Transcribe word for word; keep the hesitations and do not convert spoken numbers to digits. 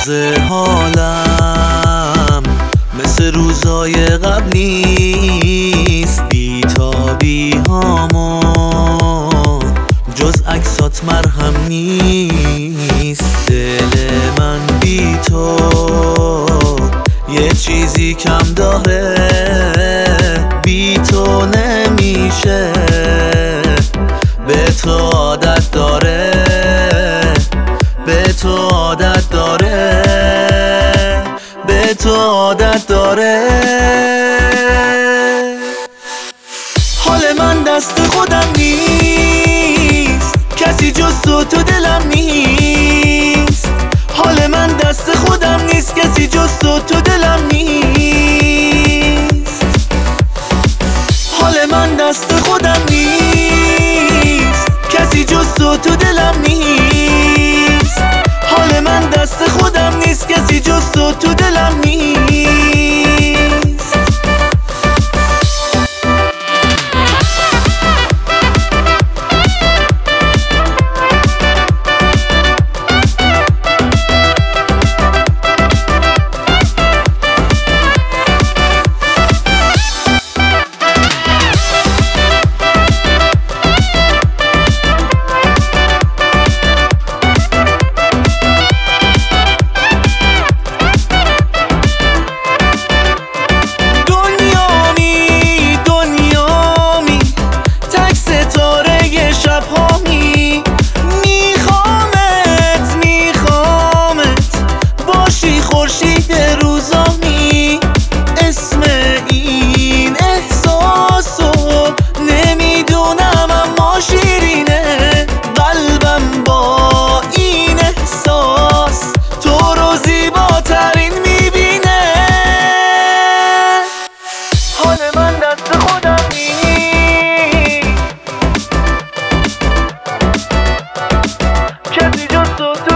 تازه حالم مثل روزای قبل نیست، بیتابی هامو جز عکسات مرهم نیست. دل من بی تو یه چیزی کم داره، بی تو نمیشه، به تو عادت داره، به تو عادت داره، به تو عادت داره. حال من دست خودم نیست، کسی جز تو تو دلم نیست. حال من دست خودم نیست، کسی جز تو تو دلم نیست. حال من دست خودم نیست، کسی جز تو تو دلم نیست. حال من دست خودم نیست، کسی جز تو تو دلم نیست. خورشید روزانی اسم این احساسو نمیدونم، اما شیرینه قلبم با این احساس تو رو زیباترین میبینه. حال من دست خودم نیست، کسی جز تو تو